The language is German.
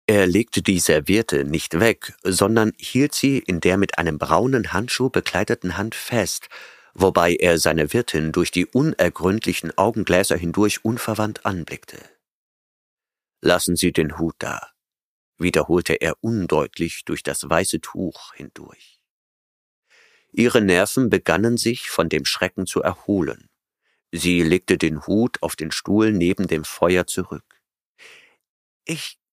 Er legte die Serviette nicht weg, sondern hielt sie in der mit einem braunen Handschuh bekleideten Hand fest, wobei er seine Wirtin durch die unergründlichen Augengläser hindurch unverwandt anblickte. »Lassen Sie den Hut da«, wiederholte er undeutlich durch das weiße Tuch hindurch. Ihre Nerven begannen sich von dem Schrecken zu erholen. Sie legte den Hut auf den Stuhl neben dem Feuer zurück. »Ich